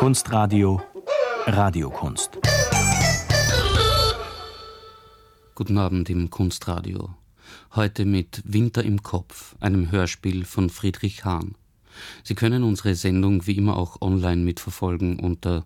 Kunstradio Radiokunst. Guten Abend im Kunstradio. Heute mit Winter im Kopf, einem Hörspiel von Friedrich Hahn. Sie können unsere Sendung wie immer auch online mitverfolgen unter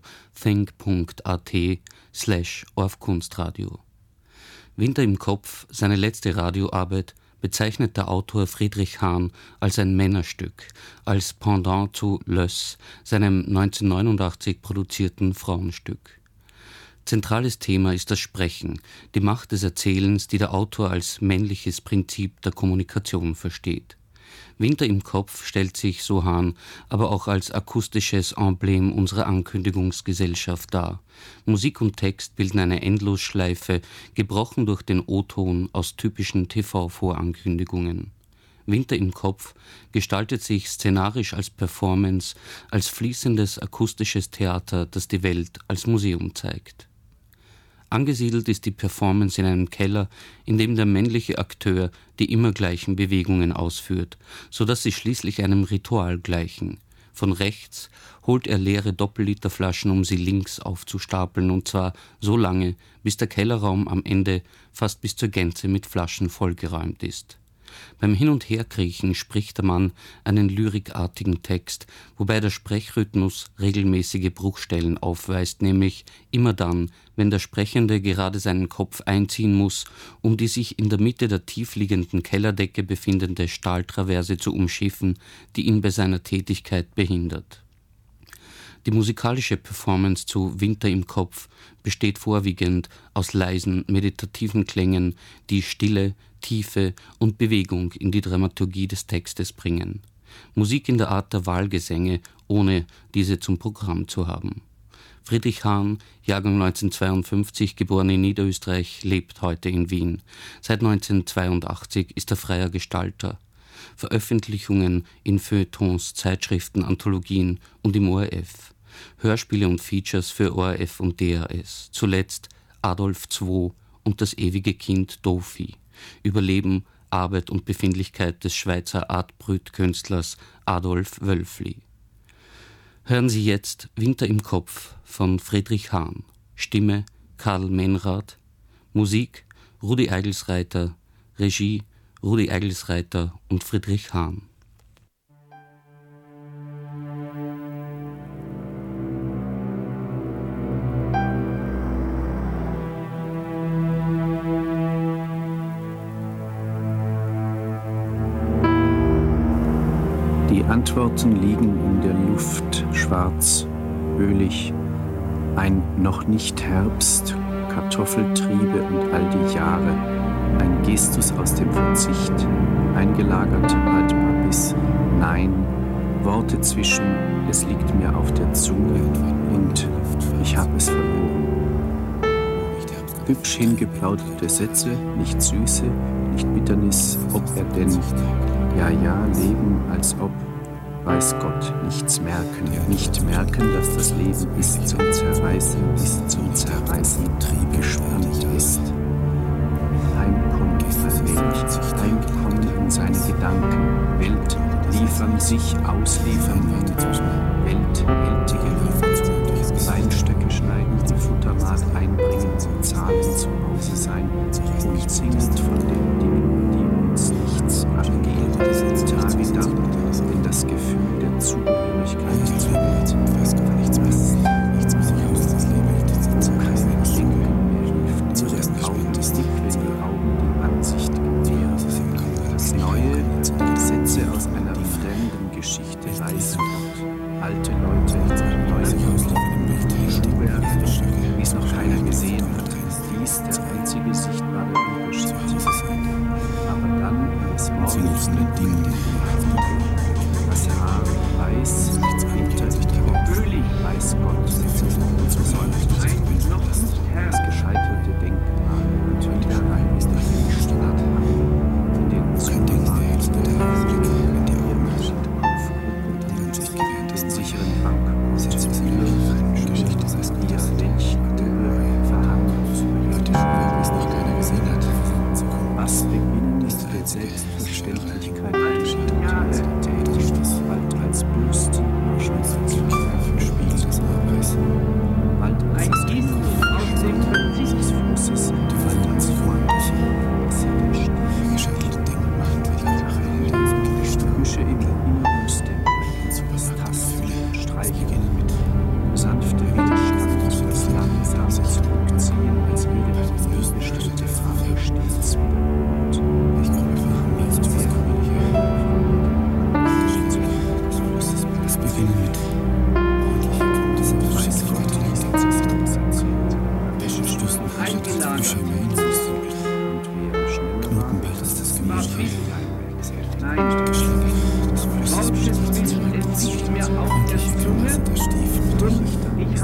think.at/orfkunstradio. Winter im Kopf, seine letzte Radioarbeit, bezeichnet der Autor Friedrich Hahn als ein Männerstück, als Pendant zu Löss, seinem 1989 produzierten Frauenstück. Zentrales Thema ist das Sprechen, die Macht des Erzählens, die der Autor als männliches Prinzip der Kommunikation versteht. Winter im Kopf stellt sich, so Hahn, aber auch als akustisches Emblem unserer Ankündigungsgesellschaft dar. Musik und Text bilden eine Endlosschleife, gebrochen durch den O-Ton aus typischen TV-Vorankündigungen. Winter im Kopf gestaltet sich szenarisch als Performance, als fließendes akustisches Theater, das die Welt als Museum zeigt. Angesiedelt ist die Performance in einem Keller, in dem der männliche Akteur die immer gleichen Bewegungen ausführt, sodass sie schließlich einem Ritual gleichen. Von rechts holt er leere Doppelliterflaschen, um sie links aufzustapeln, und zwar so lange, bis der Kellerraum am Ende fast bis zur Gänze mit Flaschen vollgeräumt ist. Beim Hin- und Herkriechen spricht der Mann einen lyrikartigen Text, wobei der Sprechrhythmus regelmäßige Bruchstellen aufweist, nämlich immer dann, wenn der Sprechende gerade seinen Kopf einziehen muss, um die sich in der Mitte der tiefliegenden Kellerdecke befindende Stahltraverse zu umschiffen, die ihn bei seiner Tätigkeit behindert. Die musikalische Performance zu Winter im Kopf besteht vorwiegend aus leisen, meditativen Klängen, die Stille, Tiefe und Bewegung in die Dramaturgie des Textes bringen. Musik in der Art der Wahlgesänge, ohne diese zum Programm zu haben. Friedrich Hahn, Jahrgang 1952, geboren in Niederösterreich, lebt heute in Wien. Seit 1982 ist er freier Gestalter. Veröffentlichungen in Feuilletons, Zeitschriften, Anthologien und im ORF. Hörspiele und Features für ORF und DRS. Zuletzt Adolf II und das ewige Kind Dofi. Über Leben, Arbeit und Befindlichkeit des Schweizer Art-Brut-Künstlers Adolf Wölfli. Hören Sie jetzt Winter im Kopf von Friedrich Hahn. Stimme Karl Menrath. Musik Rudi Eigelsreiter. Regie Rudi Eigelsreiter und Friedrich Hahn. Die Antworten liegen in der Luft, schwarz, ölig, ein noch nicht Herbst, Kartoffeltriebe und all die Jahre, ein Gestus aus dem Verzicht, eingelagert Altpapiss, Nein, Worte zwischen, es liegt mir auf der Zunge und ich hab es verloren. Hübsch hingeplauderte Sätze, nicht Süße, nicht Bitternis, ob er denn, ja, leben, als ob, weiß Gott, nichts merken, nicht merken, dass das Leben bis zum Zerreißen, gespannt ist. Heimkommen allmählich, heimkommen in seine Gedanken, Welt liefern, sich ausliefern und welthältige Weinstöcke schneiden, im Futtermarkt einbringen, zahlen, zu Hause sein und singend von den Dingen, die uns nichts angehen, diese Tage dann, wenn das Gefühl der Zugehörigkeit zur Welt verlässt, nichts mehr keine Klingeln mehr hilft, nur der Augenblick, wenn die Augen die Ansicht gewähren. Das Neue, Sätze aus einer fremden Geschichte reisen fort. Alte Leute, neue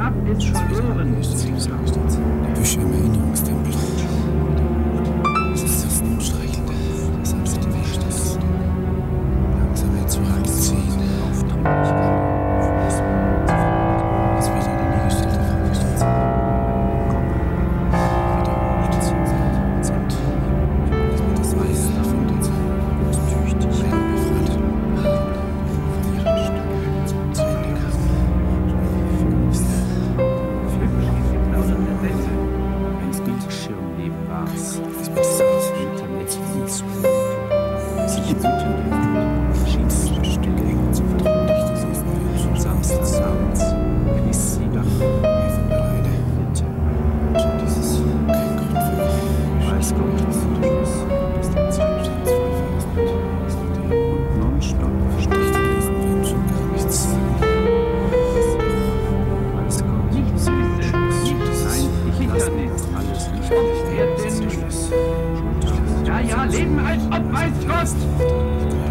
hab es verloren. Die Büsche im Erinnerungstempel. Das ist das Streichelnde. Das sanfte Licht, das langsame Zurückziehen. Das wieder in die gestellte Frage steht. Wiederholt sind. Das Weiß davon den Sein. Tüchtig befreit. Von ihren Stücken zu Ende kam. Ein Bildschirmleben war's. Das Internet hieß sich wütend verschiedenste Stücke zu verdrängen. Samstagsabends genießt sie dann von alleine. Und schon dieses kein Grund für weiß Gott, was der Zeit und nonstop sticht lesen wir schon gar nichts sagen. Weiß Gott, Nicht Süße, nein, ich lasse alles nicht mehr. ja, leben als ob weiß Gott.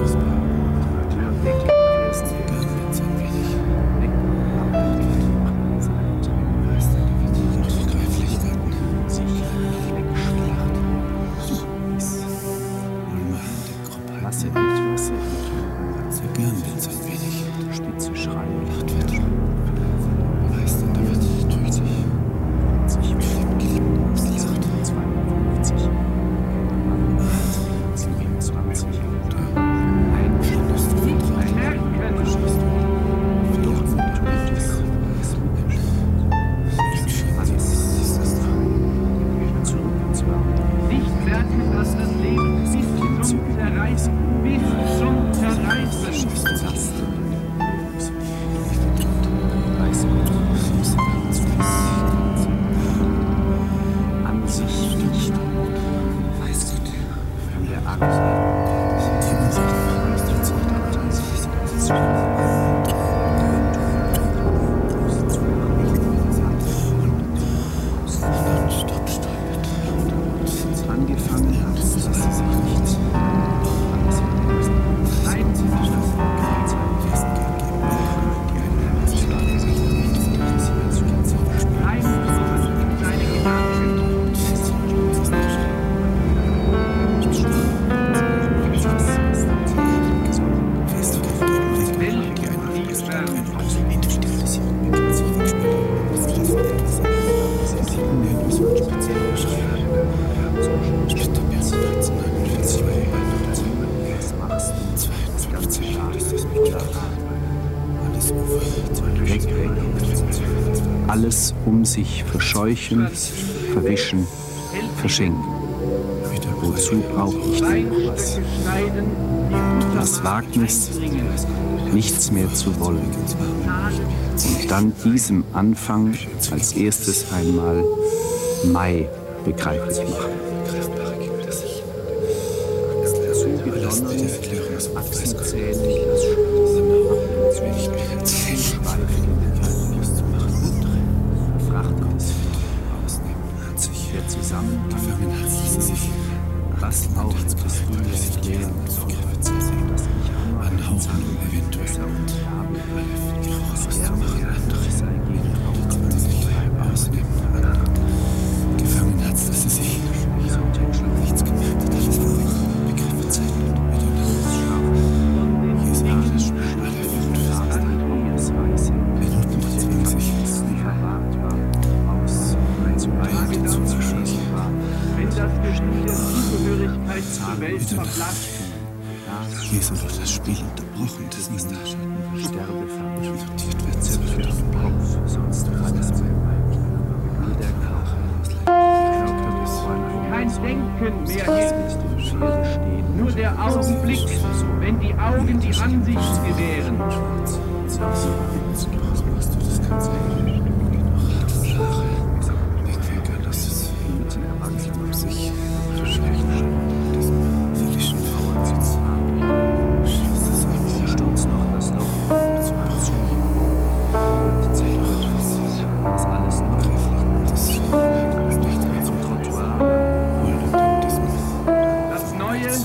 Alles um sich verscheuchen, verwischen, verschenken. Wozu brauche ich denn was? Das Wagnis, nichts mehr zu wollen. Und dann diesem Anfang als erstes einmal Mai begreiflich machen. Was auch das Leben anhauchen, eventuell gefangen hat, dass sie sich nichts gemerkt hat, alles begriffen Zeit und hier ist alles alle Minuten zwingen sich Wenn das Gefühl der Zugehörigkeit zur Welt verblasst, hier ist einfach das Spiel unterbrochen, das ist der Sterbe versortiert wird, zerstört im Kopf, sonst alles wie der kein Denken mehr gilt. Nur der Augenblick, wenn die Augen die Ansicht gewähren.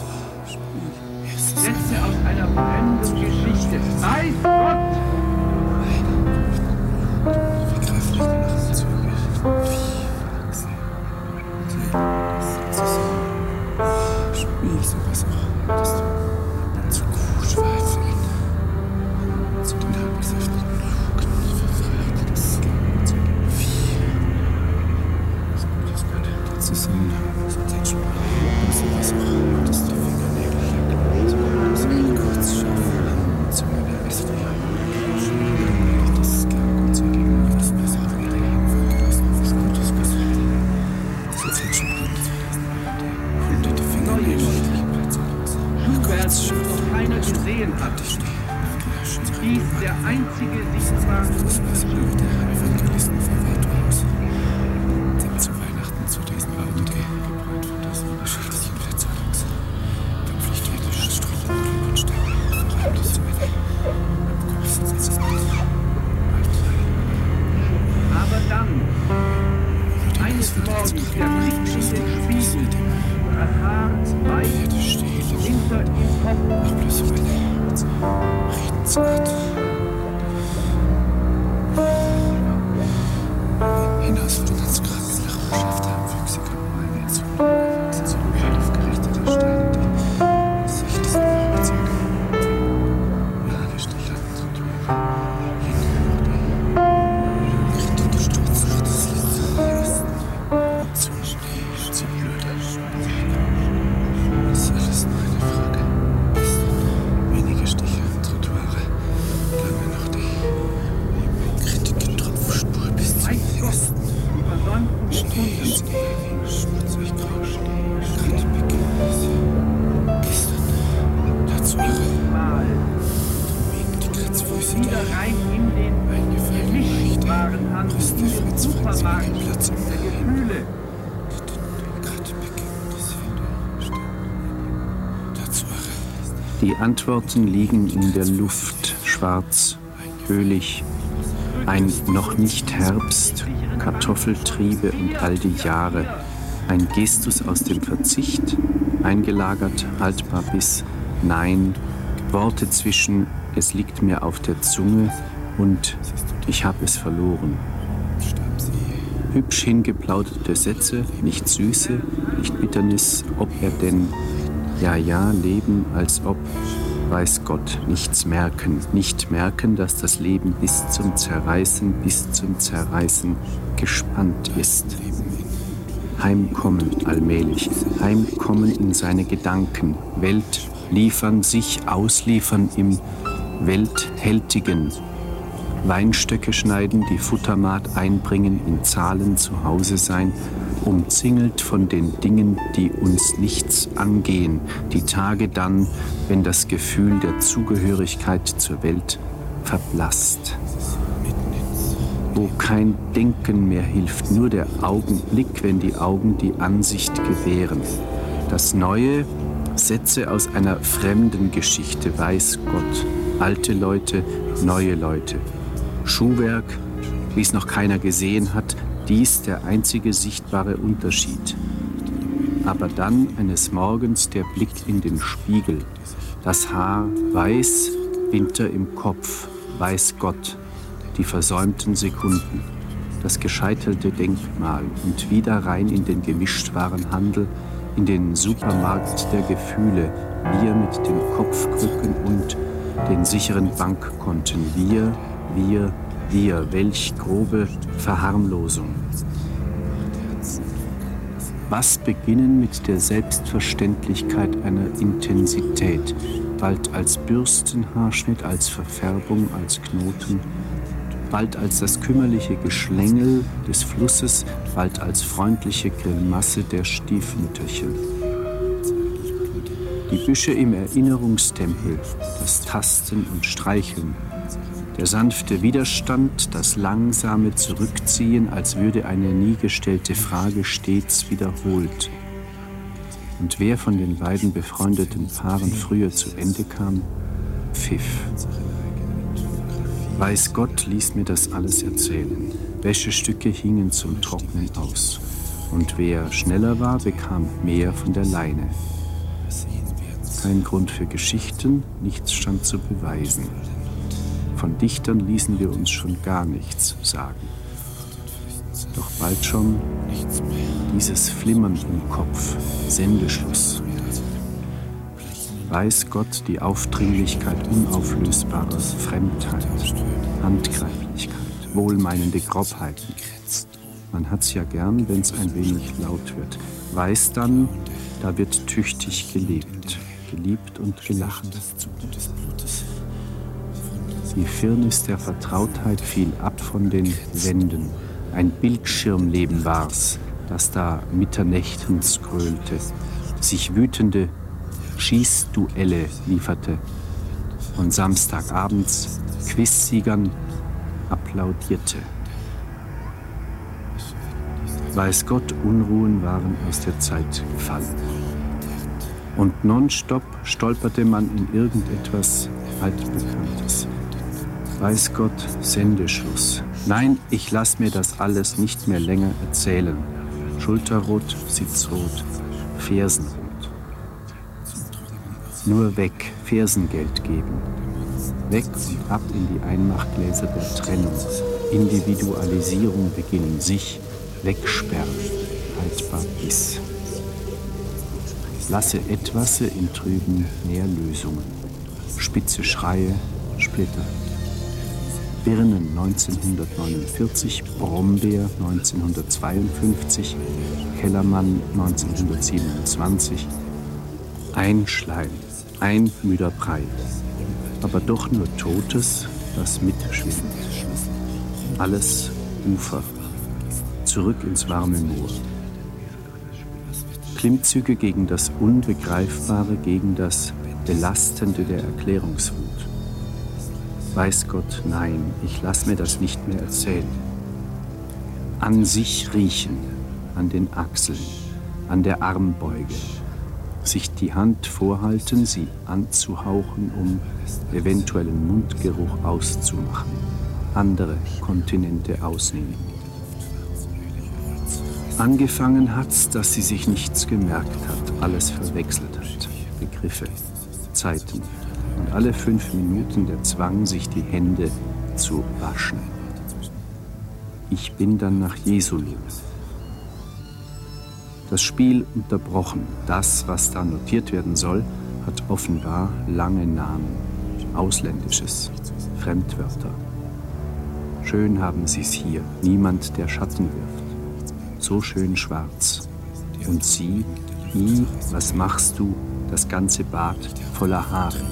Sätze aus einer brennenden Geschichte. Weiß Gott! Morgens der Blick in den Spiegel, das Haar weiß, Winter im Kopf. Hinaus von uns Grab nach Geschäft haben, wüchsig und meine zu aufgerichteter Steine, die Sicht des Horizont. Ja, wir stehen und kriegt die Sturz nach das letzte Westen. Zu Schnee, zu blöder. Das ist alles nur eine Frage. Wenige Stiche und Trottoire. Lange noch die kritische Tropfspur bis zum Westen. Schnee, schmutzig grau Schnee, Kaltbecke. Gestern, dazu die Kratzfüße Wieder rein in den Gemischtwarenhandel, in den Supermarkt der Gefühle. Die Antworten liegen in der Luft, schwarz, ölig, ein noch nicht Herbst, Kartoffeltriebe und all die Jahre, ein Gestus aus dem Verzicht, eingelagert, haltbar bis Nein, Worte zwischen es liegt mir auf der Zunge und ich hab es verloren. Hübsch hingeplauderte Sätze, nicht Süße, nicht Bitternis, ob er denn, ja, leben, als ob, weiß Gott, nichts merken, nicht merken, dass das Leben bis zum Zerreißen gespannt ist. Heimkommen allmählich, heimkommen in seine Gedanken, Welt liefern, sich ausliefern im Welthältigen. Weinstöcke schneiden, die Futtermaat einbringen, in Zahlen zu Hause sein, umzingelt von den Dingen, die uns nichts angehen, die Tage dann, wenn das Gefühl der Zugehörigkeit zur Welt verblasst. Wo kein Denken mehr hilft, nur der Augenblick, wenn die Augen die Ansicht gewähren. Das Neue, Sätze aus einer fremden Geschichte, weiß Gott, alte Leute, neue Leute. Schuhwerk, wie es noch keiner gesehen hat, dies der einzige sichtbare Unterschied. Aber dann eines Morgens der Blick in den Spiegel, das Haar weiß, Winter im Kopf, weiß Gott, die versäumten Sekunden, das gescheiterte Denkmal und wieder rein in den Gemischtwarenhandel, in den Supermarkt der Gefühle, wir mit den Kopfkrücken und den sicheren Bankkonten, wir, welch grobe Verharmlosung. Was beginnen mit der Selbstverständlichkeit einer Intensität, bald als Bürstenhaarschnitt, als Verfärbung, als Knoten, bald als das kümmerliche Geschlängel des Flusses, bald als freundliche Grimasse der Stiefmütterchen. Die Büsche im Erinnerungstempel, das Tasten und Streicheln, der sanfte Widerstand, das langsame Zurückziehen, als würde eine nie gestellte Frage stets wiederholt. Und wer von den beiden befreundeten Paaren früher zu Ende kam, pfiff. Weiß Gott ließ mir das alles erzählen. Wäschestücke hingen zum Trocknen aus. Und wer schneller war, bekam mehr von der Leine. Kein Grund für Geschichten, nichts stand zu beweisen. Von Dichtern ließen wir uns schon gar nichts sagen. Doch bald schon dieses Flimmern im Kopf, Sendeschluss. Weiß Gott die Aufdringlichkeit unauflösbarer Fremdheit, Handgreiflichkeit, wohlmeinende Grobheiten. Man hat's ja gern, wenn's ein wenig laut wird. Weiß dann, da wird tüchtig gelebt, geliebt und gelacht. Die Firnis der Vertrautheit fiel ab von den Wänden. Ein Bildschirmleben war's, das da mitternächtens gröhlte, sich wütende Schießduelle lieferte und Samstagabends Quizsiegern applaudierte. Weiß Gott, Unruhen waren aus der Zeit gefallen. Und nonstop stolperte man in irgendetwas Altbekanntes. Weiß Gott, Sendeschluss. Nein, ich lass mir das alles nicht mehr länger erzählen. Schulterrot, Sitzrot, Fersenrot. Nur weg, Fersengeld geben. Weg und ab in die Einmachgläser der Trennung. Individualisierung beginnen, sich wegsperren, haltbar bis. Lasse Etwasse in trüben Nährlösungen. Spitze Schreie, Splitter. Birnen 1949, Brombeer 1952, Kellermann 1927. Ein Schleim, ein müder Brei, aber doch nur Totes, das mitschwimmt. Alles Ufer, zurück ins warme Moor. Klimmzüge gegen das Unbegreifbare, gegen das Belastende der Erklärungswut. Weiß Gott, nein, ich lass mir das nicht mehr erzählen. An sich riechen, an den Achseln, an der Armbeuge. Sich die Hand vorhalten, sie anzuhauchen, um eventuellen Mundgeruch auszumachen. Andere Kontinente ausnehmen. Angefangen hat's, dass sie sich nichts gemerkt hat, alles verwechselt hat. Begriffe, Zeiten. Und alle 5 Minuten der Zwang, sich die Hände zu waschen. Ich bin dann nach Jesulun. Das Spiel unterbrochen. Das, was da notiert werden soll, hat offenbar lange Namen. Ausländisches, Fremdwörter. Schön haben sie's hier. Niemand, der Schatten wirft. So schön schwarz. Und sie, was machst du? Das ganze Bad voller Haare.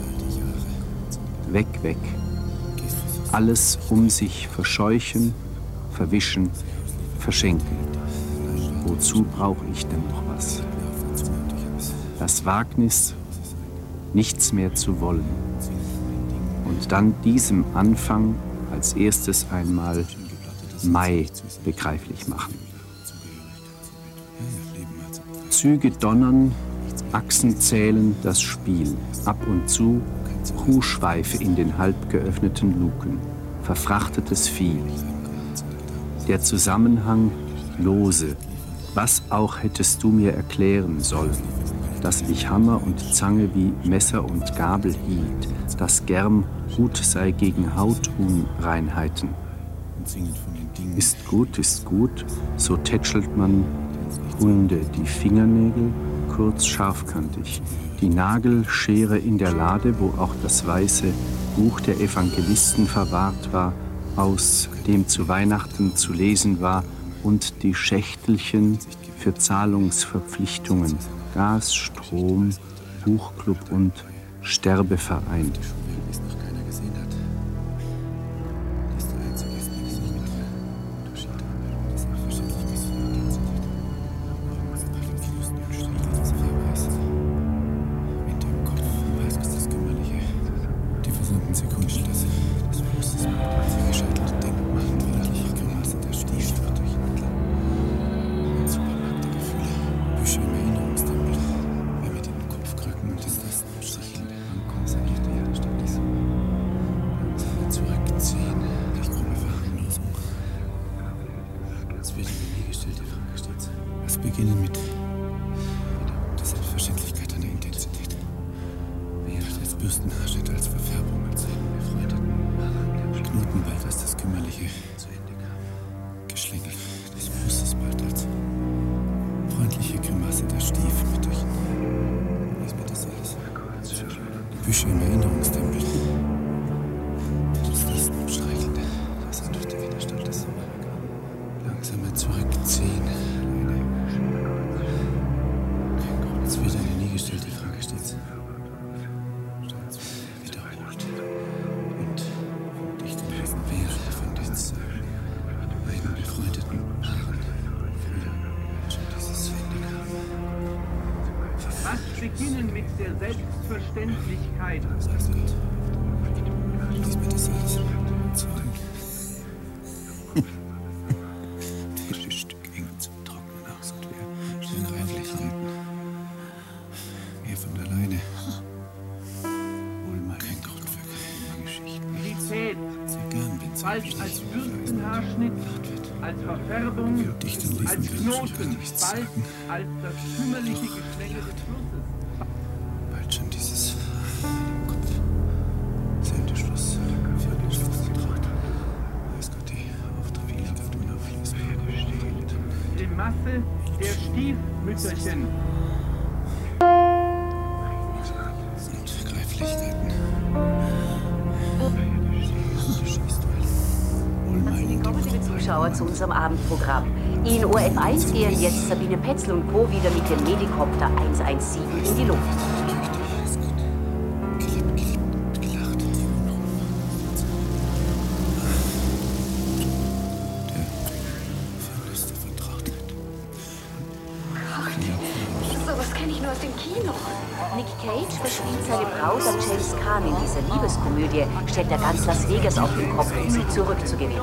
Weg, weg. Alles um sich verscheuchen, verwischen, verschenken. Wozu brauche ich denn noch was? Das Wagnis, nichts mehr zu wollen. Und dann diesem Anfang als erstes einmal Mai begreiflich machen. Züge donnern, Achsen zählen, das Spiel. Ab und zu Kuhschweife in den halb geöffneten Luken. Verfrachtetes Vieh. Der Zusammenhang lose. Was auch hättest du mir erklären sollen, dass ich Hammer und Zange wie Messer und Gabel hielt, dass Germ gut sei gegen Hautunreinheiten. Ist gut, so tätschelt man Hunde, die Fingernägel kurz scharfkantig, die Nagelschere in der Lade, wo auch das weiße Buch der Evangelisten verwahrt war, aus dem zu Weihnachten zu lesen war, und die Schächtelchen für Zahlungsverpflichtungen, Gas, Strom, Buchclub und Sterbeverein. Beginnen mit der Selbstverständlichkeit. Frisches Stück eng zum Trocknen aus und wir schön reiflich halten. Mehr von alleine. Wohl mal kein Grund für keine Geschichten. Milität. Sehr gern, wenn Falsch als Bürstenhaarschnitt, als Verfärbung, als Knoten, bald als das kümmerliche Geschlänge des Flusses. Bald schon dieses Sendeschluss. Weiß Gott, die Auftraggeber tun auf Pferde steht. Die Masse der Stiefmütterchen. Und Greiflichkeiten. Willkommen, liebe Zuschauer, zu unserem Abendprogramm. In ORF1 gehen jetzt Sabine Petzl und Co. wieder mit dem Medikopter 117 in die Luft. Sowas kenne ich nur aus dem Kino. Nick Cage verspielt seine Braut an James Caan in dieser Liebeskomödie, stellt er ganz Las Vegas auf den Kopf, um sie zurückzugewinnen.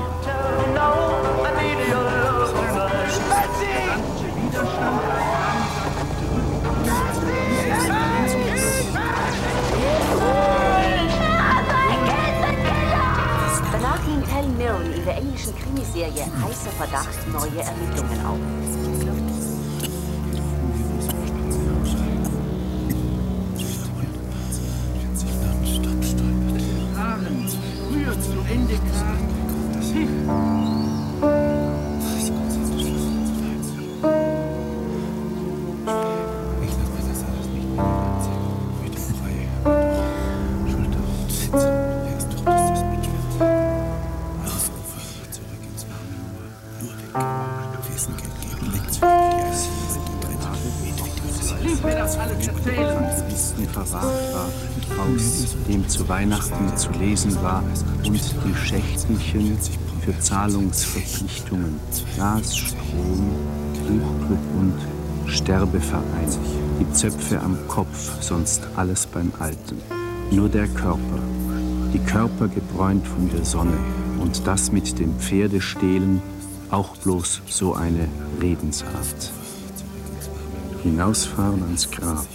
Danach nimmt Helen Mirren in der englischen Krimiserie Heißer Verdacht neue Ermittlungen auf. Früher zu Ende klagen. Ich lasse mir das alles nicht mehr erzählen. Wieder frei. Schulter und Sitz. Erst doch, dass das mitschwimmt. Alles Ufer. Zurück ins warme Moor. Nur weg. Wesengeld geben. Weg zurück. Ja, sie sind Lies mir das alles erzählen. Wissen verwahrt war, aus dem zu Weihnachten zu lesen war und die Schächtelchen für Zahlungsverpflichtungen, Gas, Strom, Buchclub und Sterbeverein, die Zöpfe am Kopf, sonst alles beim Alten. Nur der Körper, die Körper gebräunt von der Sonne und das mit dem Pferdestehlen auch bloß so eine Redensart. Hinausfahren ans Grab.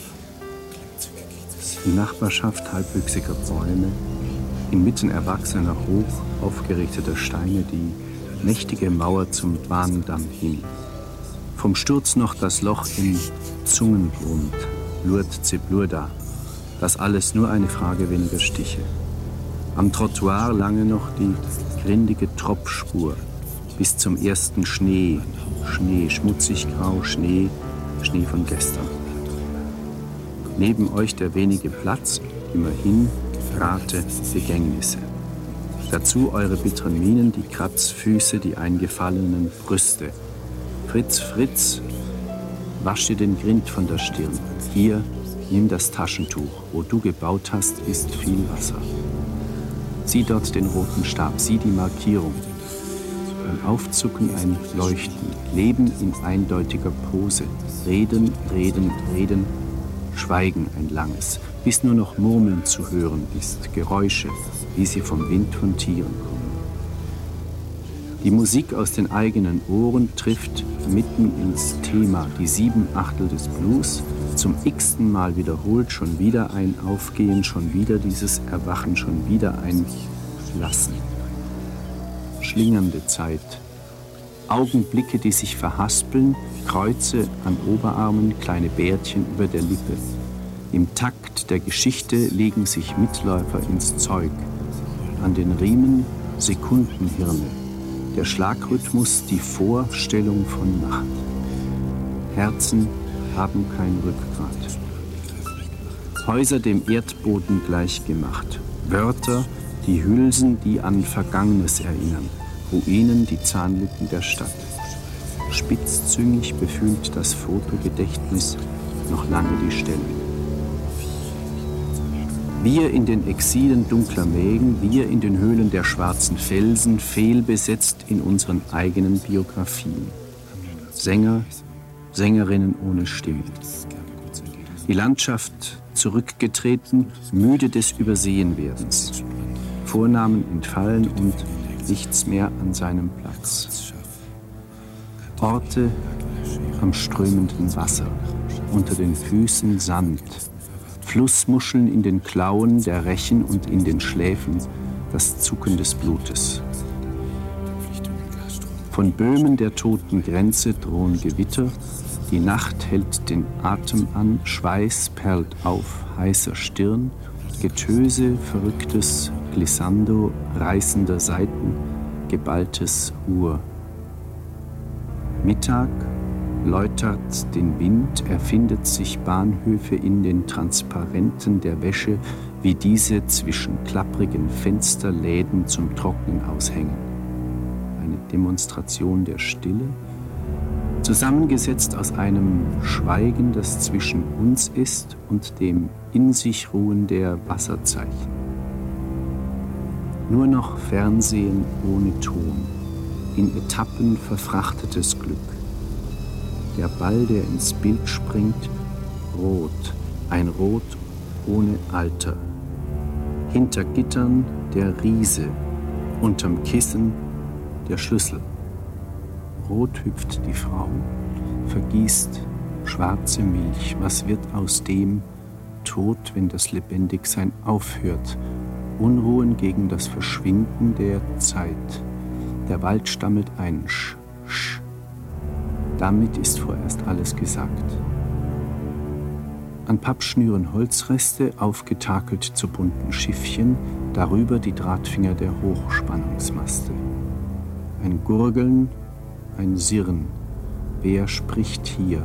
Die Nachbarschaft halbwüchsiger Bäume, inmitten erwachsener, hoch aufgerichteter Steine die mächtige Mauer zum Bahndamm hin. Vom Sturz noch das Loch im Zungengrund, Lourdes-Zeblurda. Das alles nur eine Frage weniger Stiche. Am Trottoir lange noch die grindige Tropfspur bis zum ersten Schnee. Schnee, schmutzig grau, Schnee von gestern. Neben euch der wenige Platz, immerhin Rate, Begängnisse. Dazu eure bitteren Mienen, die Kratzfüße, die eingefallenen Brüste. Fritz, Fritz, wasch dir den Grind von der Stirn. Hier, nimm das Taschentuch. Wo du gebaut hast, ist viel Wasser. Sieh dort den roten Stab, sieh die Markierung. Ein Aufzucken, ein Leuchten, Leben in eindeutiger Pose. Reden, reden, reden, Schweigen ein langes, bis nur noch Murmeln zu hören ist, Geräusche, wie sie vom Wind von Tieren kommen. Die Musik aus den eigenen Ohren trifft mitten ins Thema, die 7/8 des Blues, zum x-ten Mal wiederholt, schon wieder ein Aufgehen, schon wieder dieses Erwachen, schon wieder ein Lassen. Schlingernde Zeit. Augenblicke, die sich verhaspeln, Kreuze an Oberarmen, kleine Bärtchen über der Lippe. Im Takt der Geschichte legen sich Mitläufer ins Zeug. An den Riemen Sekundenhirne. Der Schlagrhythmus, die Vorstellung von Nacht. Herzen haben kein Rückgrat. Häuser dem Erdboden gleichgemacht. Wörter, die Hülsen, die an Vergangenes erinnern. Ruinen, die Zahnlücken der Stadt. Spitzzüngig befühlt das Fotogedächtnis noch lange die Stelle. Wir in den Exilen dunkler Mägen, wir in den Höhlen der schwarzen Felsen, fehlbesetzt in unseren eigenen Biografien. Sänger, Sängerinnen ohne Stimme. Die Landschaft zurückgetreten, müde des Übersehenwerdens. Vornamen entfallen und nichts mehr an seinem Platz. Orte am strömenden Wasser, unter den Füßen Sand, Flussmuscheln in den Klauen der Rechen und in den Schläfen das Zucken des Blutes. Von Böhmen der toten Grenze drohen Gewitter, die Nacht hält den Atem an, Schweiß perlt auf heißer Stirn, Getöse, verrücktes Glissando, reißender Saiten, geballtes Uhr. Mittag läutert den Wind, erfindet sich Bahnhöfe in den Transparenten der Wäsche, wie diese zwischen klapprigen Fensterläden zum Trocknen aushängen. Eine Demonstration der Stille, zusammengesetzt aus einem Schweigen, das zwischen uns ist, und dem in sich Ruhen der Wasserzeichen. Nur noch Fernsehen ohne Ton, in Etappen verfrachtetes Glück. Der Ball, der ins Bild springt, rot, ein Rot ohne Alter. Hinter Gittern der Riese, unterm Kissen der Schlüssel. Rot hüpft die Frau, vergießt schwarze Milch. Was wird aus dem Tod, wenn das Lebendigsein aufhört? Unruhen gegen das Verschwinden der Zeit. Der Wald stammelt ein Sch, Sch. Damit ist vorerst alles gesagt. An Pappschnüren Holzreste, aufgetakelt zu bunten Schiffchen, darüber die Drahtfinger der Hochspannungsmaste. Ein Gurgeln, ein Sirren. Wer spricht hier?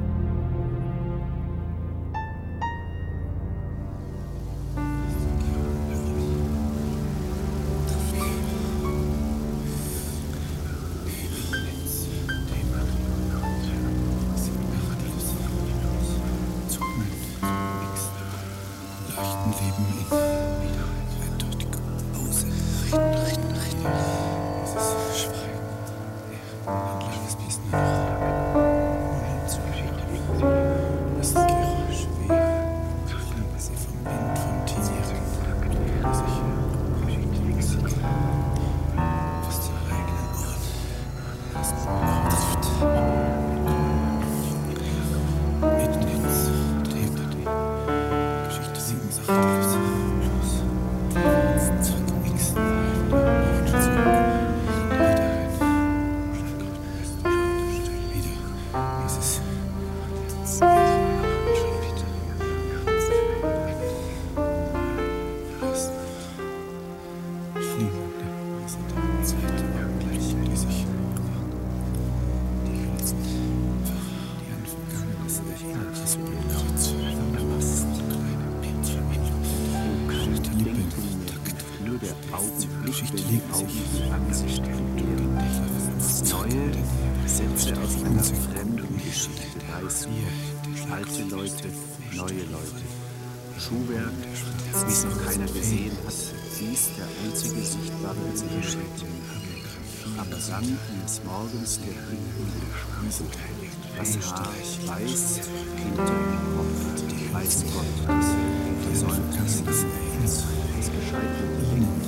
Morgens der Himmel Spiegel, das Haar weiß, hinter dem Kopf weiß Gott, der Sonnenkasten, das gescheiterte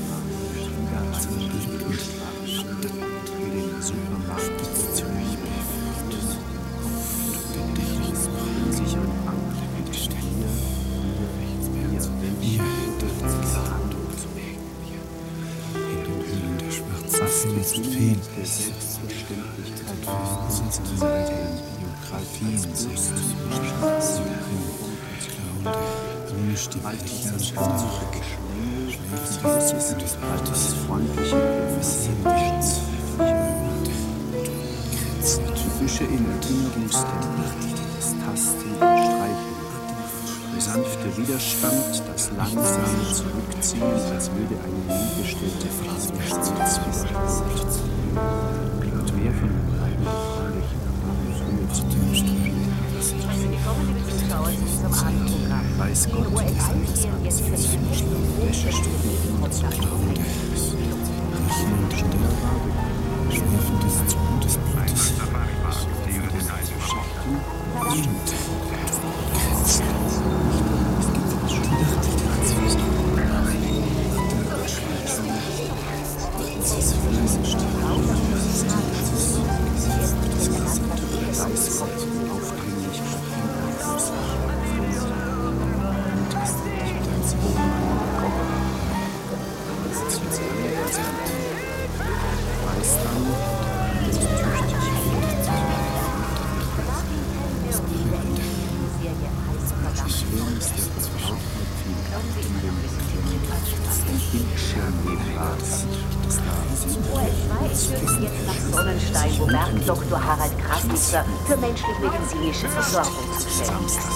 in den Supermarkt zurück, in sicheren Bank mit Stier, in den Höhlen der schwarzen Feen, der Selbstverständlichkeit Biografien ohne Stimmlichkeit altes freundliche Büsche im Erinnerungstempel, das Tasten und Streicheln, der sanfte Widerstand, das langsame Zurückziehen, als würde eine nie gestellte Frage stets wiederholt. Und wer von den beiden Freunden zu dem Strömen? Weiß Gott, dass das Wäschestücke immer zu klauen, Riechen und Stille, Schläfen des Zuges des Blutes, Sonnenstein, wo Bergdoktor Harald Krasnitzer für menschlich-medizinische Versorgung zuständig ist.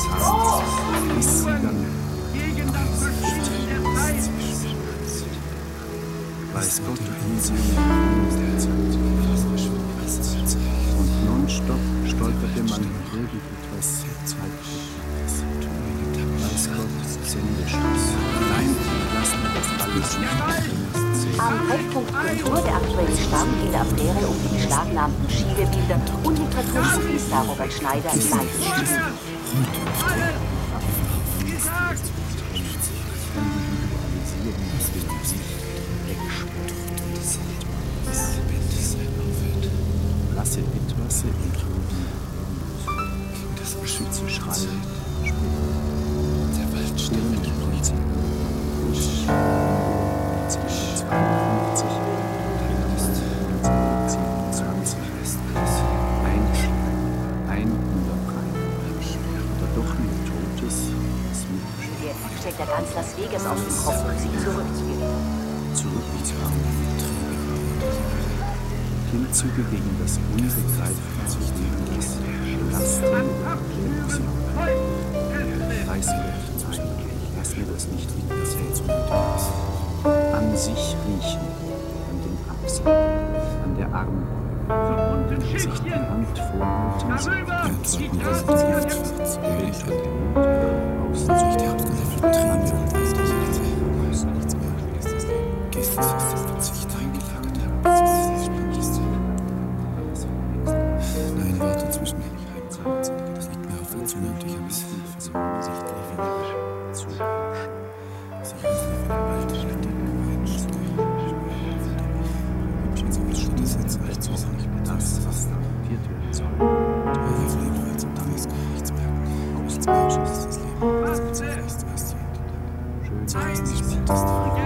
Weiß Gott, und nonstop stolperte man irgendetwas Weiß Gott, Sendeschluss. Nein, lassen wir das alles nicht. Am Treffpunkt Kultur der aktuelle Stamm in der Affäre um die beschlagnahmten Schielebilder und Literaturprofessor Robert Schneider im Leitungsstudio. Lasse etwas und das Schütze schreien. Der Wald stimmt und zwischen 52 und 27 ein Unterbrei. Oder doch nur Totes, das Mittelschwert. Der steckt der ganz Las Vegas auf dem Kopf, um sich zurückzugewinnen. Klimmzüge gegen das Unbegreifbare, das Belastende. Weiß Gott, nein, lass mir das nicht erzählen. An sich riechen, an den Achseln, an der Armbeuge, sich die Hand vorhalten, sich die Nein, warte zwischen das liegt mir auf der Zunge und ich habe es offensichtlich wieder zu sich aus dem Wald ständigen Wünschen Sie mich das jetzt als auch nicht mehr das, was akzeptiert werden soll. Jedenfalls und dann ist gar nichts mehr. Nichts mehr ist das Leben. Das ist das Erste, was zu Ende. Schön, dass es nicht mehr das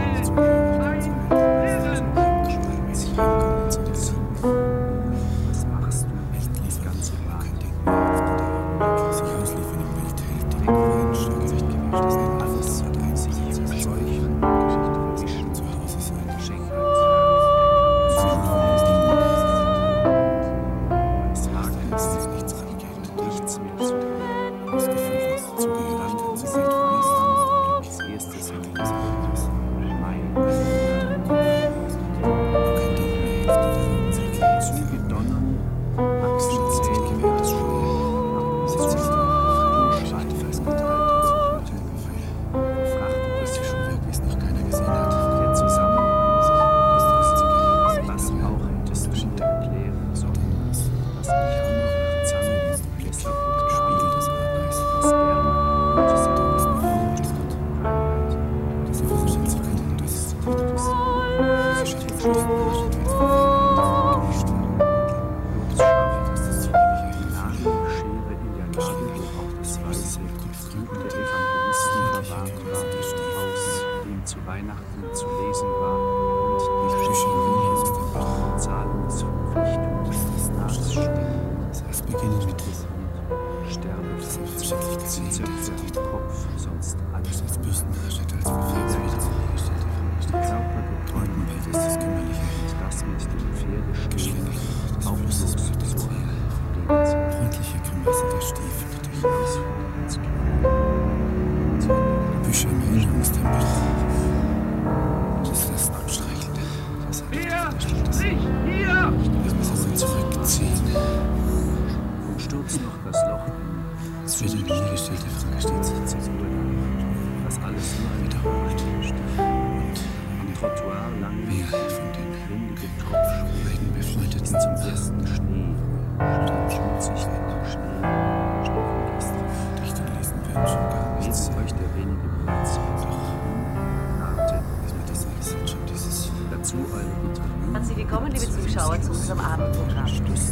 Herzlich willkommen, liebe Zuschauer, zu unserem Abendprogramm.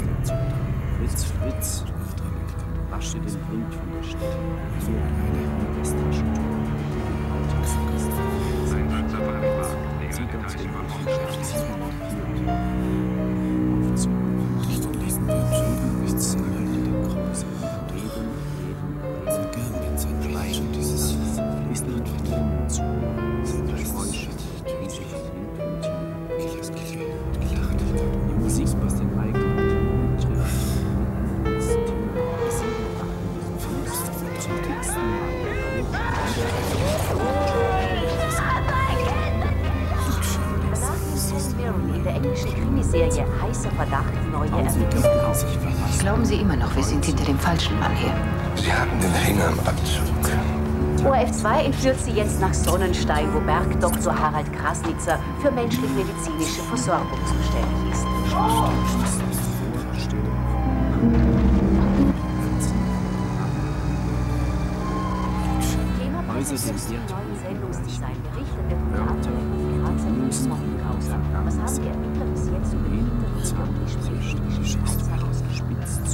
Fritz, wasche den Wind von der Stirn. So das Taschentuch. Sie ganz genau und lesen wir nichts in den Kreuz. Reden, schweigen dieses fließt den Fliegen zu. Schräuschen, riesig und die Musik aus den eigenen neue Ermittlungen auf. Glauben Sie immer noch, wir sind hinter dem falschen Mann her? Sie hatten den Finger im Abzug. ORF2 entführt sie jetzt nach Sonnenstein, wo Bergdoktor Harald Krasnitzer für menschlich-medizinische Versorgung zuständig ist. Thema präsentiert die neuen Sendungsdesignberichte wird unter anderem von Grazer Mordgrauser. Was haben die Ermittler bis jetzt über die Hintergründe und die Spitze herausgespitzt?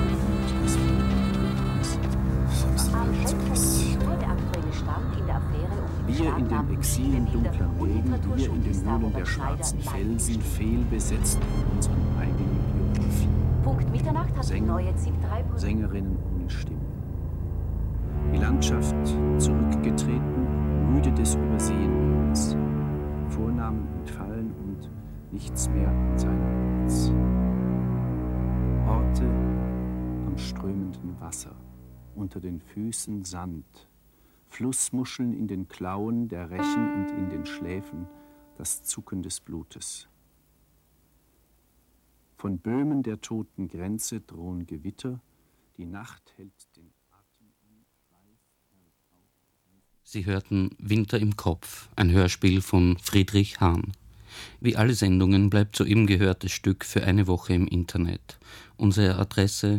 Am Schätzungskultur der aktuelle Stand in der Affäre um die Wir in dem Exil dunkler Regen, wir in den Mühlen der schwarzen Felsen, fehlbesetzt in unseren eigenen Biografien. Punkt Mitternacht hat die neue ZIP 3 Sängerinnen ohne Stimme. Die Landschaft zurückgetreten, müde des Übersehenwerdens. Vornamen entfallen und nichts mehr an seinem Platz. Orte am strömenden Wasser, unter den Füßen Sand, Flussmuscheln in den Klauen der Rechen und in den Schläfen das Zucken des Blutes. Von Böhmen der toten Grenze drohen Gewitter, die Nacht hält den Atem an. Sie hörten Winter im Kopf, ein Hörspiel von Friedrich Hahn. Wie alle Sendungen bleibt soeben gehörtes Stück für eine Woche im Internet. Unsere Adresse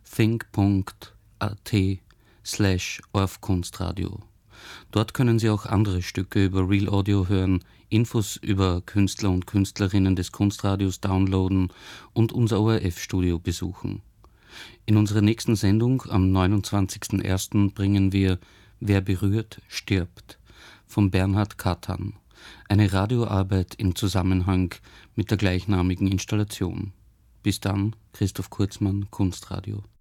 think.at/ORF-Kunstradio. Dort können Sie auch andere Stücke über Real Audio hören, Infos über Künstler und Künstlerinnen des Kunstradios downloaden und unser ORF-Studio besuchen. In unserer nächsten Sendung am 29.01. bringen wir Wer berührt, stirbt von Bernhard Kattan, eine Radioarbeit im Zusammenhang mit der gleichnamigen Installation. Bis dann, Christoph Kurzmann, Kunstradio.